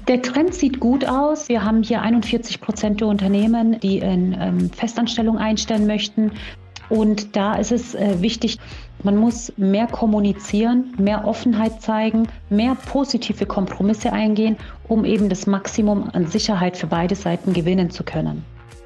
Der Trend sieht gut aus. Wir haben hier 41% der Unternehmen, die in Festanstellung einstellen möchten. Und da ist es wichtig, man muss mehr kommunizieren, mehr Offenheit zeigen, mehr positive Kompromisse eingehen, um eben das Maximum an Sicherheit für beide Seiten gewinnen zu können.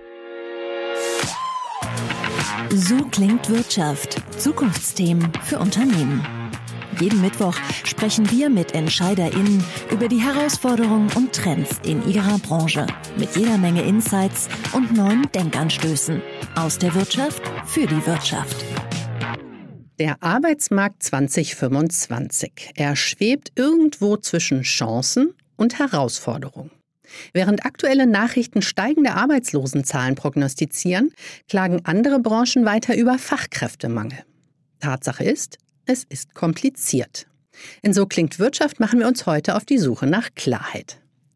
So klingt Wirtschaft. Zukunftsthemen für Unternehmen. Jeden Mittwoch sprechen wir mit EntscheiderInnen über die Herausforderungen und Trends in ihrer Branche. Mit jeder Menge Insights und neuen Denkanstößen. Aus der Wirtschaft für die Wirtschaft. Der Arbeitsmarkt 2025. Er schwebt irgendwo zwischen Chancen und Herausforderungen. Während aktuelle Nachrichten steigende Arbeitslosenzahlen prognostizieren, klagen andere Branchen weiter über Fachkräftemangel. Tatsache ist, es ist kompliziert. In So klingt Wirtschaft machen wir uns heute auf die Suche nach Klarheit.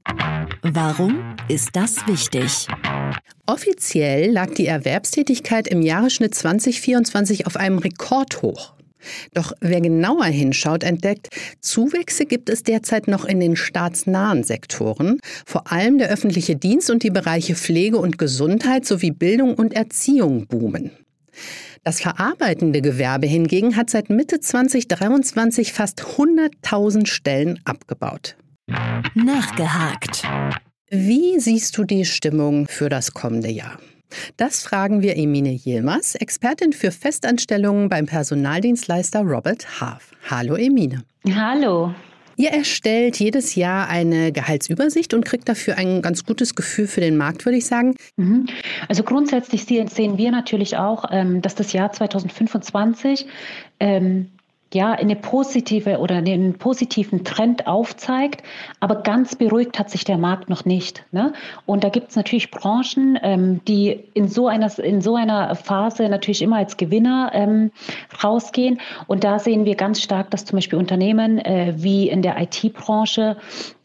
Warum ist das wichtig? Offiziell lag die Erwerbstätigkeit im Jahresschnitt 2024 auf einem Rekordhoch. Doch wer genauer hinschaut, entdeckt, Zuwächse gibt es derzeit noch in den staatsnahen Sektoren, vor allem der öffentliche Dienst und die Bereiche Pflege und Gesundheit sowie Bildung und Erziehung boomen. Das verarbeitende Gewerbe hingegen hat seit Mitte 2023 fast 100.000 Stellen abgebaut. Nachgehakt. Wie siehst du die Stimmung für das kommende Jahr? Das fragen wir Emine Yilmaz, Expertin für Festanstellungen beim Personaldienstleister Robert Half. Hallo Emine. Hallo. Ihr erstellt jedes Jahr eine Gehaltsübersicht und kriegt dafür ein ganz gutes Gefühl für den Markt, würde ich sagen. Also grundsätzlich sehen wir natürlich auch, dass das Jahr 2025 eine positive oder einen positiven Trend aufzeigt, aber ganz beruhigt hat sich der Markt noch nicht. Ne? Und da gibt es natürlich Branchen, die in so einer Phase natürlich immer als Gewinner rausgehen. Und da sehen wir ganz stark, dass zum Beispiel Unternehmen wie in der IT-Branche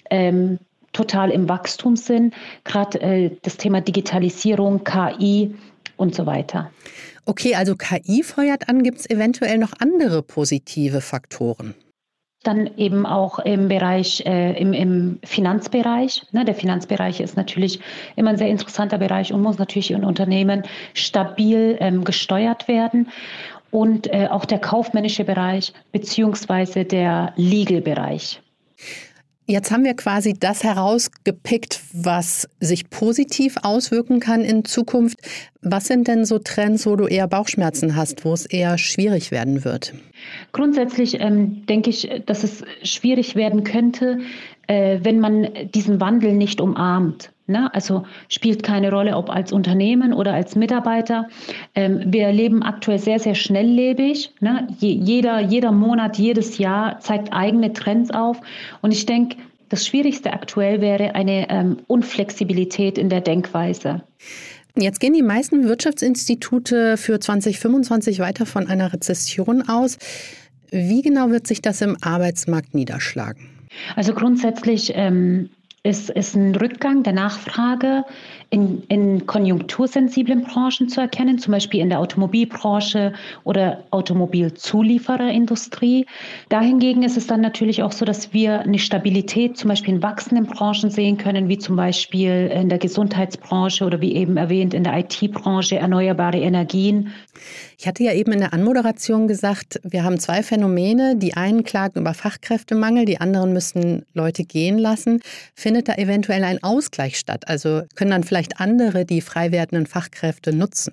total im Wachstum sind, gerade das Thema Digitalisierung, KI und so weiter. Okay, also KI feuert an, gibt es eventuell noch andere positive Faktoren? Dann eben auch im Bereich, im Finanzbereich. Ne? Der Finanzbereich ist natürlich immer ein sehr interessanter Bereich und muss natürlich in Unternehmen stabil gesteuert werden. Und auch der kaufmännische Bereich beziehungsweise der Legal-Bereich. Jetzt haben wir quasi das herausgepickt, was sich positiv auswirken kann in Zukunft. Was sind denn so Trends, wo du eher Bauchschmerzen hast, wo es eher schwierig werden wird? Grundsätzlich denke ich, dass es schwierig werden könnte, wenn man diesen Wandel nicht umarmt. Ne? Also spielt keine Rolle, ob als Unternehmen oder als Mitarbeiter. Wir erleben aktuell sehr, sehr schnelllebig. Ne? Jeder Monat, jedes Jahr zeigt eigene Trends auf. Und ich denke, das Schwierigste aktuell wäre eine Unflexibilität in der Denkweise. Jetzt gehen die meisten Wirtschaftsinstitute für 2025 weiter von einer Rezession aus. Wie genau wird sich das im Arbeitsmarkt niederschlagen? Also grundsätzlich ist ein Rückgang der Nachfrage in konjunktursensiblen Branchen zu erkennen, zum Beispiel in der Automobilbranche oder Automobilzuliefererindustrie. Dahingegen ist es dann natürlich auch so, dass wir eine Stabilität zum Beispiel in wachsenden Branchen sehen können, wie zum Beispiel in der Gesundheitsbranche oder wie eben erwähnt in der IT-Branche, erneuerbare Energien. Ich hatte ja eben in der Anmoderation gesagt, wir haben zwei Phänomene. Die einen klagen über Fachkräftemangel, die anderen müssen Leute gehen lassen. Findet da eventuell ein Ausgleich statt? Also können dann vielleicht andere die frei werdenden Fachkräfte nutzen?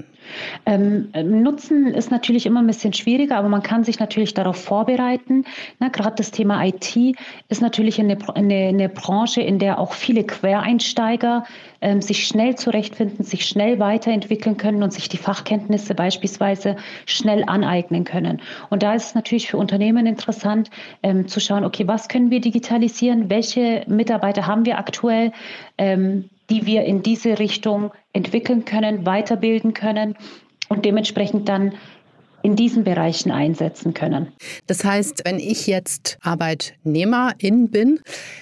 Nutzen ist natürlich immer ein bisschen schwieriger, aber man kann sich natürlich darauf vorbereiten. Na, gerade das Thema IT ist natürlich eine Branche, in der auch viele Quereinsteiger sich schnell zurechtfinden, sich schnell weiterentwickeln können und sich die Fachkenntnisse beispielsweise schnell aneignen können. Und da ist es natürlich für Unternehmen interessant, zu schauen, okay, was können wir digitalisieren, welche Mitarbeiter haben wir aktuell, die wir in diese Richtung entwickeln können, weiterbilden können und dementsprechend dann in diesen Bereichen einsetzen können. Das heißt, wenn ich jetzt Arbeitnehmerin bin,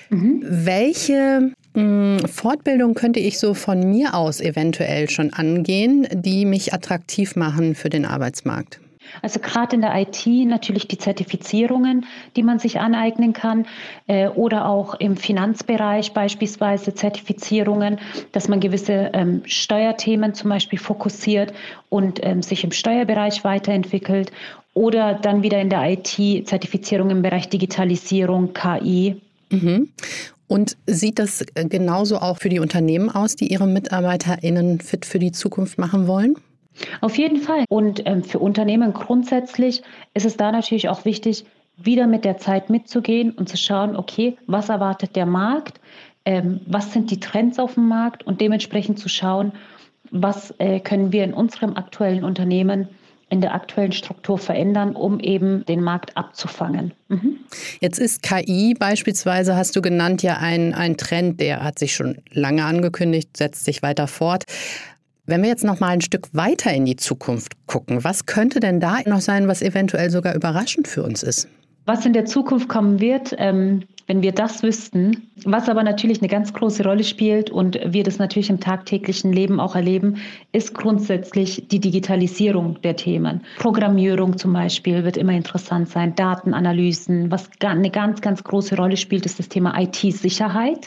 welche Fortbildung könnte ich so von mir aus eventuell schon angehen, die mich attraktiv machen für den Arbeitsmarkt? Also gerade in der IT natürlich die Zertifizierungen, die man sich aneignen kann, oder auch im Finanzbereich beispielsweise Zertifizierungen, dass man gewisse Steuerthemen zum Beispiel fokussiert und sich im Steuerbereich weiterentwickelt, oder dann wieder in der IT Zertifizierung im Bereich Digitalisierung, KI. Mhm. Und sieht das genauso auch für die Unternehmen aus, die ihre MitarbeiterInnen fit für die Zukunft machen wollen? Auf jeden Fall. Und für Unternehmen grundsätzlich ist es da natürlich auch wichtig, wieder mit der Zeit mitzugehen und zu schauen, okay, was erwartet der Markt, was sind die Trends auf dem Markt und dementsprechend zu schauen, was können wir in unserem aktuellen Unternehmen, in der aktuellen Struktur verändern, um eben den Markt abzufangen. Mhm. Jetzt ist KI beispielsweise, hast du genannt, ja ein Trend, der hat sich schon lange angekündigt, setzt sich weiter fort. Wenn wir jetzt noch mal ein Stück weiter in die Zukunft gucken, was könnte denn da noch sein, was eventuell sogar überraschend für uns ist? Was in der Zukunft kommen wird, wenn wir das wüssten, was aber natürlich eine ganz große Rolle spielt und wir das natürlich im tagtäglichen Leben auch erleben, ist grundsätzlich die Digitalisierung der Themen. Programmierung zum Beispiel wird immer interessant sein, Datenanalysen. Was eine ganz, ganz große Rolle spielt, ist das Thema IT-Sicherheit.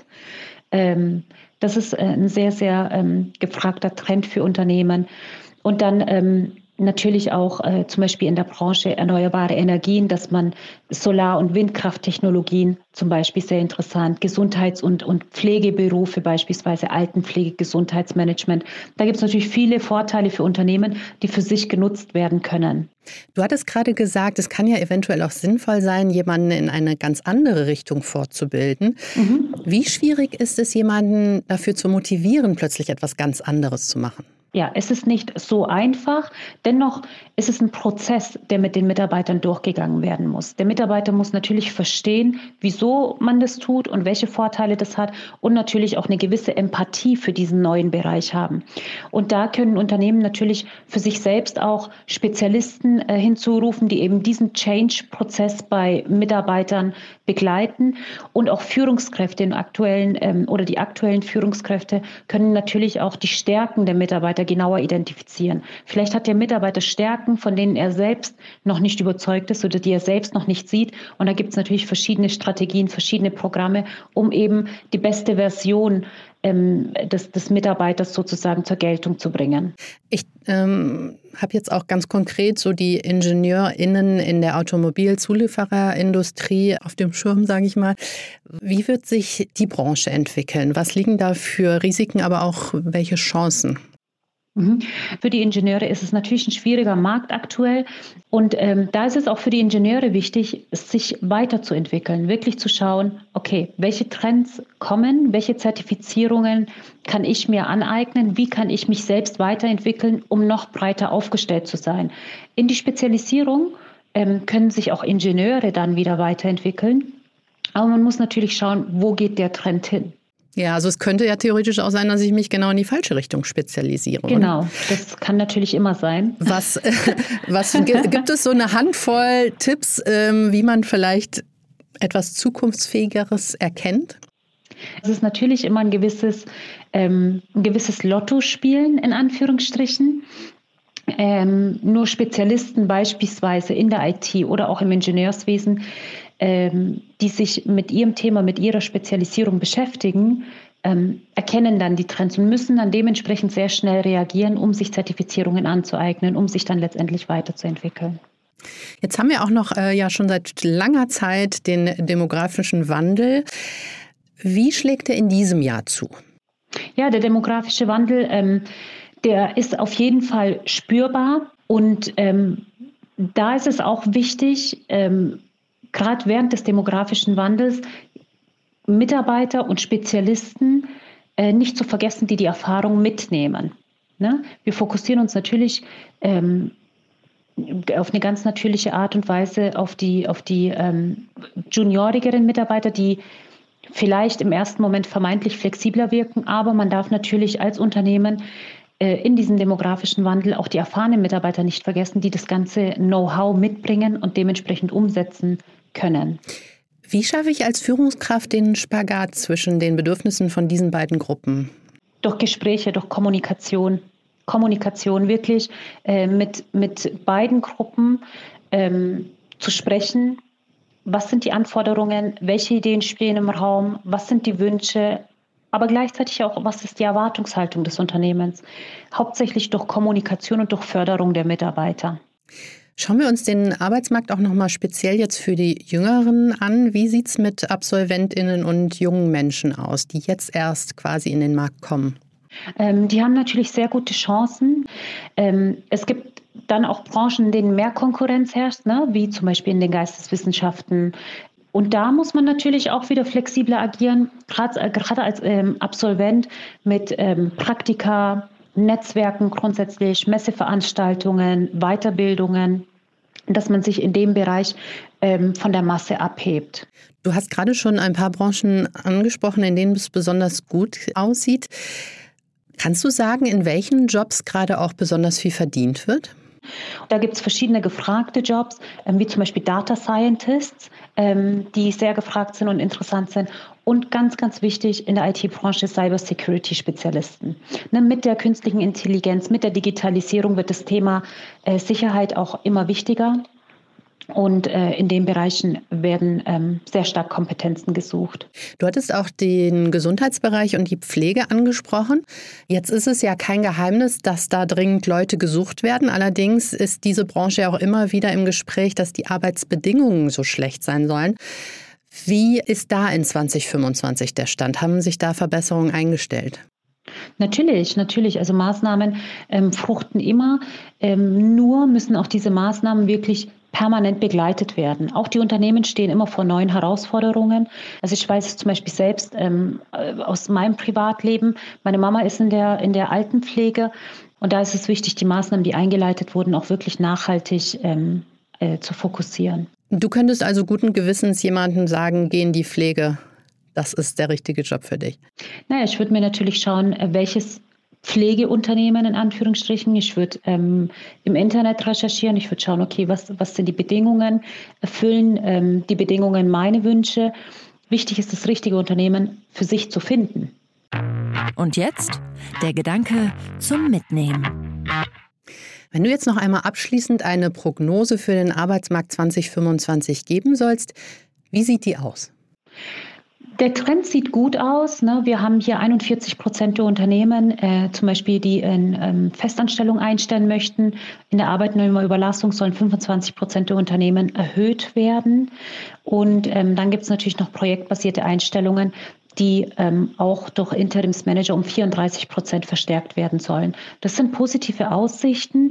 Das ist ein sehr, sehr gefragter Trend für Unternehmen. Und dann natürlich auch zum Beispiel in der Branche erneuerbare Energien, dass man Solar- und Windkrafttechnologien zum Beispiel sehr interessant, Gesundheits- und Pflegeberufe, beispielsweise Altenpflege, Gesundheitsmanagement. Da gibt es natürlich viele Vorteile für Unternehmen, die für sich genutzt werden können. Du hattest gerade gesagt, es kann ja eventuell auch sinnvoll sein, jemanden in eine ganz andere Richtung fortzubilden. Mhm. Wie schwierig ist es, jemanden dafür zu motivieren, plötzlich etwas ganz anderes zu machen? Ja, es ist nicht so einfach. Dennoch ist es ein Prozess, der mit den Mitarbeitern durchgegangen werden muss. Der Mitarbeiter muss natürlich verstehen, wieso man das tut und welche Vorteile das hat und natürlich auch eine gewisse Empathie für diesen neuen Bereich haben. Und da können Unternehmen natürlich für sich selbst auch Spezialisten hinzurufen, die eben diesen Change-Prozess bei Mitarbeitern begleiten, und auch Führungskräfte die aktuellen Führungskräfte können natürlich auch die Stärken der Mitarbeiter genauer identifizieren. Vielleicht hat der Mitarbeiter Stärken, von denen er selbst noch nicht überzeugt ist oder die er selbst noch nicht sieht. Und da gibt es natürlich verschiedene Strategien, verschiedene Programme, um eben die beste Version des Mitarbeiters sozusagen zur Geltung zu bringen. Ich habe jetzt auch ganz konkret so die IngenieurInnen in der Automobilzuliefererindustrie auf dem Schirm, sage ich mal. Wie wird sich die Branche entwickeln? Was liegen da für Risiken, aber auch welche Chancen? Für die Ingenieure ist es natürlich ein schwieriger Markt aktuell. Und da ist es auch für die Ingenieure wichtig, sich weiterzuentwickeln, wirklich zu schauen, okay, welche Trends kommen, welche Zertifizierungen kann ich mir aneignen, wie kann ich mich selbst weiterentwickeln, um noch breiter aufgestellt zu sein. In die Spezialisierung können sich auch Ingenieure dann wieder weiterentwickeln. Aber man muss natürlich schauen, wo geht der Trend hin. Ja, also es könnte ja theoretisch auch sein, dass ich mich genau in die falsche Richtung spezialisiere. Genau, das kann natürlich immer sein. Was gibt es so eine Handvoll Tipps, wie man vielleicht etwas Zukunftsfähigeres erkennt? Es ist natürlich immer ein gewisses Lottospielen, in Anführungsstrichen. Nur Spezialisten beispielsweise in der IT oder auch im Ingenieurswesen, die sich mit ihrem Thema, mit ihrer Spezialisierung beschäftigen, erkennen dann die Trends und müssen dann dementsprechend sehr schnell reagieren, um sich Zertifizierungen anzueignen, um sich dann letztendlich weiterzuentwickeln. Jetzt haben wir auch noch schon seit langer Zeit den demografischen Wandel. Wie schlägt er in diesem Jahr zu? Ja, der demografische Wandel, der ist auf jeden Fall spürbar, und da ist es auch wichtig, gerade während des demografischen Wandels Mitarbeiter und Spezialisten nicht zu vergessen, die Erfahrung mitnehmen. Ne? Wir fokussieren uns natürlich auf eine ganz natürliche Art und Weise auf die juniorigeren Mitarbeiter, die vielleicht im ersten Moment vermeintlich flexibler wirken, aber man darf natürlich als Unternehmen in diesem demografischen Wandel auch die erfahrenen Mitarbeiter nicht vergessen, die das ganze Know-how mitbringen und dementsprechend umsetzen können. Wie schaffe ich als Führungskraft den Spagat zwischen den Bedürfnissen von diesen beiden Gruppen? Durch Gespräche, durch Kommunikation. Kommunikation, wirklich mit beiden Gruppen zu sprechen. Was sind die Anforderungen? Welche Ideen stehen im Raum? Was sind die Wünsche? Aber gleichzeitig auch, was ist die Erwartungshaltung des Unternehmens? Hauptsächlich durch Kommunikation und durch Förderung der Mitarbeiter. Schauen wir uns den Arbeitsmarkt auch nochmal speziell jetzt für die Jüngeren an. Wie sieht es mit AbsolventInnen und jungen Menschen aus, die jetzt erst quasi in den Markt kommen? Die haben natürlich sehr gute Chancen. Es gibt dann auch Branchen, in denen mehr Konkurrenz herrscht, ne? Wie zum Beispiel in den Geisteswissenschaften. Und da muss man natürlich auch wieder flexibler agieren, gerade als Absolvent mit Praktika, Netzwerken grundsätzlich, Messeveranstaltungen, Weiterbildungen, dass man sich in dem Bereich von der Masse abhebt. Du hast gerade schon ein paar Branchen angesprochen, in denen es besonders gut aussieht. Kannst du sagen, in welchen Jobs gerade auch besonders viel verdient wird? Da gibt es verschiedene gefragte Jobs, wie zum Beispiel Data Scientists, die sehr gefragt sind und interessant sind. Und ganz, ganz wichtig in der IT-Branche Cybersecurity-Spezialisten. Mit der künstlichen Intelligenz, mit der Digitalisierung wird das Thema Sicherheit auch immer wichtiger. Und in den Bereichen werden sehr stark Kompetenzen gesucht. Du hattest auch den Gesundheitsbereich und die Pflege angesprochen. Jetzt ist es ja kein Geheimnis, dass da dringend Leute gesucht werden. Allerdings ist diese Branche ja auch immer wieder im Gespräch, dass die Arbeitsbedingungen so schlecht sein sollen. Wie ist da in 2025 der Stand? Haben sich da Verbesserungen eingestellt? Natürlich. Also Maßnahmen fruchten immer. Nur müssen auch diese Maßnahmen wirklich permanent begleitet werden. Auch die Unternehmen stehen immer vor neuen Herausforderungen. Also ich weiß es zum Beispiel selbst aus meinem Privatleben. Meine Mama ist in der Altenpflege und da ist es wichtig, die Maßnahmen, die eingeleitet wurden, auch wirklich nachhaltig zu fokussieren. Du könntest also guten Gewissens jemandem sagen, geh in die Pflege. Das ist der richtige Job für dich. Naja, ich würde mir natürlich schauen, welches Pflegeunternehmen in Anführungsstrichen. Ich würde im Internet recherchieren. Ich würde schauen, okay, was sind die Bedingungen? Erfüllen die Bedingungen meine Wünsche? Wichtig ist, das richtige Unternehmen für sich zu finden. Und jetzt der Gedanke zum Mitnehmen. Wenn du jetzt noch einmal abschließend eine Prognose für den Arbeitsmarkt 2025 geben sollst, wie sieht die aus? Der Trend sieht gut aus. Ne? Wir haben hier 41% der Unternehmen, zum Beispiel, die in Festanstellung einstellen möchten. In der Arbeitnehmerüberlassung sollen 25% der Unternehmen erhöht werden. Und dann gibt es natürlich noch projektbasierte Einstellungen, die auch durch Interimsmanager um 34% verstärkt werden sollen. Das sind positive Aussichten.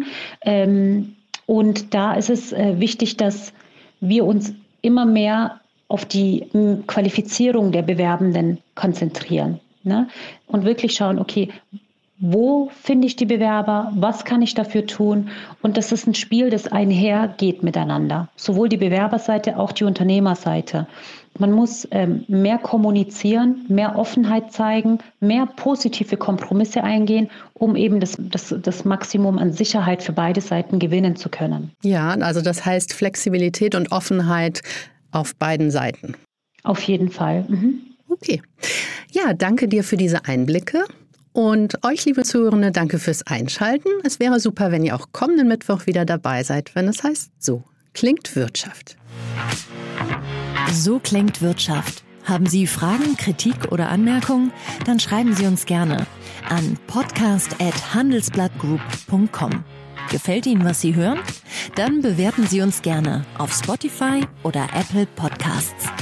Und da ist es wichtig, dass wir uns immer mehr auf die Qualifizierung der Bewerbenden konzentrieren, ne? Und wirklich schauen, okay, wo finde ich die Bewerber, was kann ich dafür tun? Und das ist ein Spiel, das einhergeht miteinander. Sowohl die Bewerberseite, auch die Unternehmerseite. Man muss mehr kommunizieren, mehr Offenheit zeigen, mehr positive Kompromisse eingehen, um eben das Maximum an Sicherheit für beide Seiten gewinnen zu können. Ja, also das heißt Flexibilität und Offenheit auf beiden Seiten. Auf jeden Fall. Mhm. Okay. Ja, danke dir für diese Einblicke. Und euch, liebe Zuhörende, danke fürs Einschalten. Es wäre super, wenn ihr auch kommenden Mittwoch wieder dabei seid, wenn es heißt, so klingt Wirtschaft. So klingt Wirtschaft. Haben Sie Fragen, Kritik oder Anmerkungen? Dann schreiben Sie uns gerne an podcast@handelsblattgroup.com. Gefällt Ihnen, was Sie hören? Dann bewerten Sie uns gerne auf Spotify oder Apple Podcasts.